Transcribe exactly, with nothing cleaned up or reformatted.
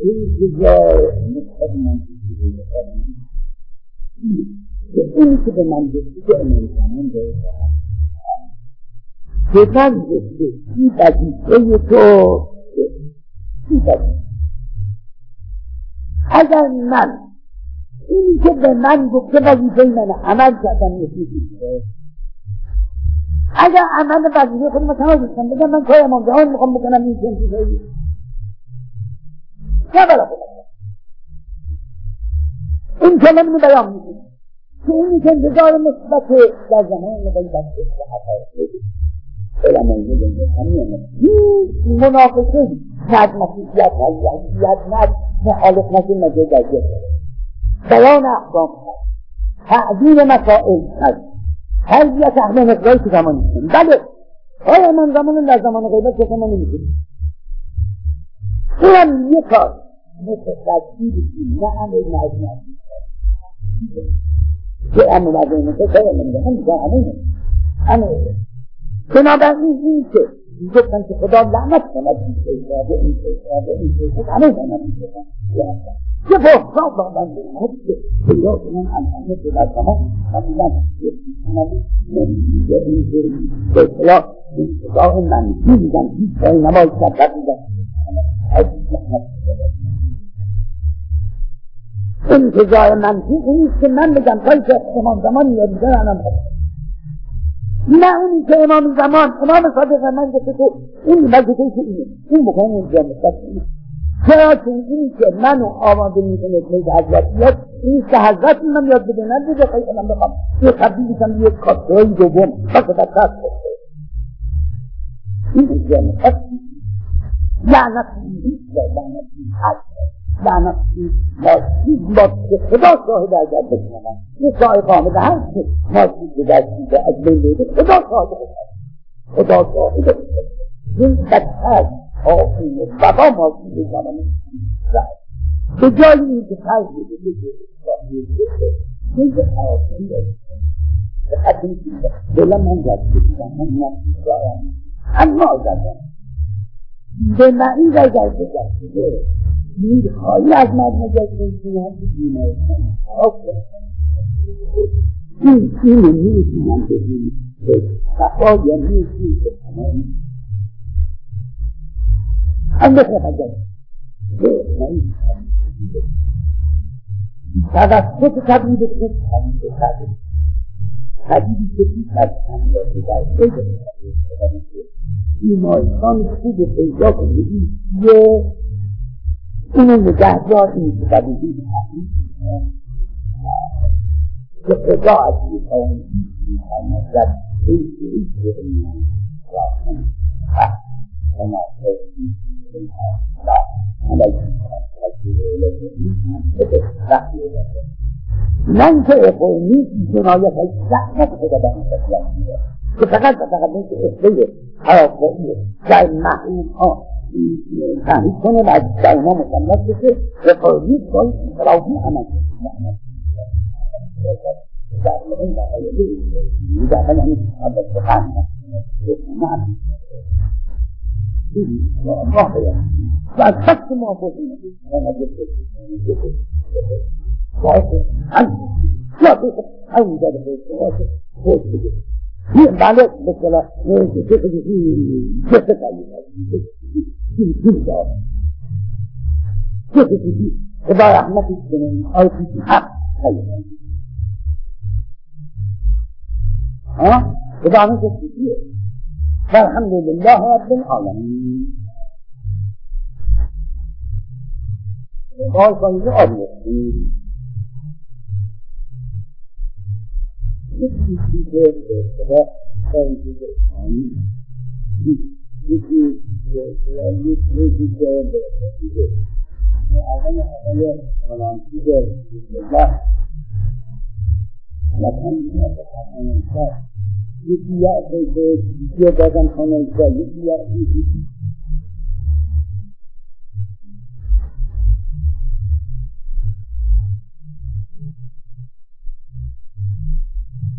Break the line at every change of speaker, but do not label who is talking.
این جزای نسبت من که اونی که به من گفتی که امریکانان به که من گفتی سی وظیفه تو سی وظیفه اگر من اینی که به من گفته وظیفه من عمل کردم نسیدی اگر عمل وظیفه خودم تمام بستم بگم من کار امام جهان میخوام بکنم این چنجیزایی نه بلا خودم این کلمه بیان میکنم که اینی که انتظار مثبت در زمان نبایی بسته به حقایق علمایی میگن همین منافقه ند مسیحیت ند یهودیت ند مخالف نشون مجال در جه بیان احکام هست تعدیل مسائل هست تربیت اهل مقداری که زمان میکنم بله آیا من زمان در زمان غیبت که من نمیکنم این هم یک کار مثل تدبیر نه امر نجمه که امر نجمه که کار من میگم هم میگم همینه همینه بنابراین این که گفتن که خدا لعنت کند این پیشابه این پیشابه این پیشابه همه زنم این پیشابه که بحثا دادن به خود که پیدا کنن الهمه که در زمان همینن به اصلاح اصلاح منفی میگن هیچ کاری نباید شبت میگن این که جای منفی اینیست که من بگم کاری که امام زمان یاد میگن الان نه اونی که امام زمان امام صادق من گفته که این وظیفه که اینه این بکنم اونجا مستقل اینه چرا که اینی که منو آماده میکنه که حضرت بیاد اینی که حضرت من یاد بده ندیده خیلی من بخوام یه تبدیل میکنم یک کاترهای دوم بس در دست بسته این اونجا مستقل لعنت نیست لعنت نیست لعنت نیست با که خدا شاهده اگر بکنم یه سای قامده هست که ماسید به دستیده از بین بیده خدا شاهده خدا شاهده این بدتر آفین و بقا ماسید به زمان به جایی این که خرج بده بده این که آفین بده به حد این که دلم من جد بکنم من نفسی دارم اما زدم به معنی در جد بده این خواهی از مرد نجات بکنم هم که بیماری کنم این اینو میرسونم به این به صفا یا میرسونم به تمام هم بخواه حجم توسط تبریده که همین به تبریده تبریده که بیش از هم داره در خیلی بیمارستان خوب پیدا کنه یه اینو نگهدار این که تبریده که خدا از این قومی مطلب این که این که این راستن حق و ناصر این حق لا علیکم من که اقومی جنایت های زحمت خدا به این تسلیم میده که فقط و فقط این که اصله حیاتیه در محروم ها تحریف کنه و از در ما مسلط بشه اقومی باید انقلابی عمل در این در آیه در این عبد القرآن نعم الله بیان و از فقط موافقین و مجلس واقع هم یا بخیر همون جاده بخیر خود بگه این بله بسیلا چه خیلی چه خیلی چه خیلی چه خیلی خدا رحمتی کنه آیتی حق خیلی ها خدا همین کسیه فالحمدلله رب العالمین قال کنید آبیستی یکی چیزه به خدا خیلی چیزه یکی یکی چیزه به چیزه اول اول فلان چیزه الله لکن یکی یا به یکی دادن خانه یکی یا یکی